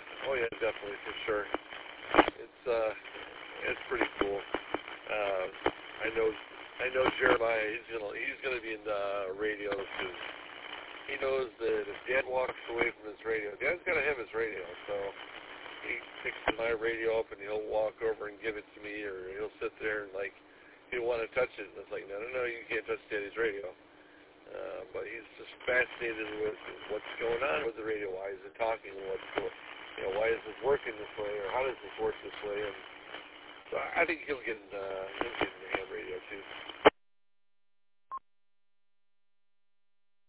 Oh yeah, definitely for sure. It's pretty cool. I know Jeremiah. He's gonna be in radio too. He knows that if Dad walks away from his radio, Dad's gotta have his radio. So he picks my radio up and he'll walk over and give it to me, or he'll sit there and he'll want to touch it, and it's like, no, you can't touch Daddy's radio. But he's just fascinated with what's going on with the radio. Why is it talking? Why is this working this way, or how does this work this way? And so I think he'll get in the ham radio too.